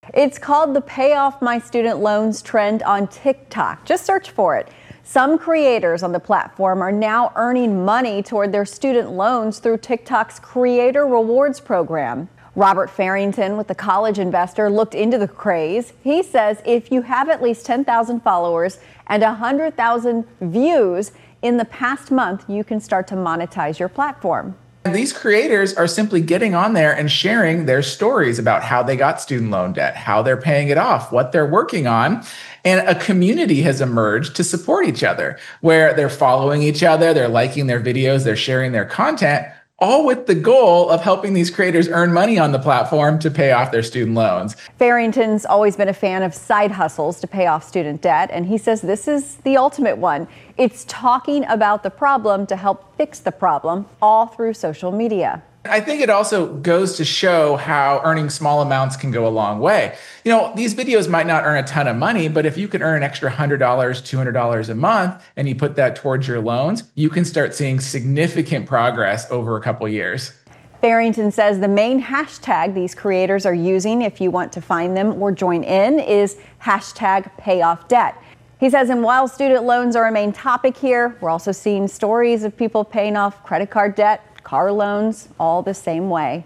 It's called the Pay Off My Student Loans trend on TikTok. Just search for it. Some creators on the platform are now earning money toward their student loans through TikTok's Creator Rewards program. Robert Farrington with The College Investor looked into the craze. He says if you have at least 10,000 followers and 100,000 views in the past month, you can start to monetize your platform. These creators are simply getting on there and sharing their stories about how they got student loan debt, how they're paying it off, what they're working on. And a community has emerged to support each other, where they're following each other, they're liking their videos, they're sharing their content, all with the goal of helping these creators earn money on the platform to pay off their student loans. Farrington's always been a fan of side hustles to pay off student debt, and he says this is the ultimate one. It's talking about the problem to help fix the problem, all through social media. I think it also goes to show how earning small amounts can go a long way. You know, these videos might not earn a ton of money, but if you can earn an extra $100, $200 a month, and you put that towards your loans, you can start seeing significant progress over a couple years. Farrington says the main hashtag these creators are using, if you want to find them or join in, is #payoffdebt. He says, and while student loans are a main topic here, we're also seeing stories of people paying off credit card debt, car loans, all the same way.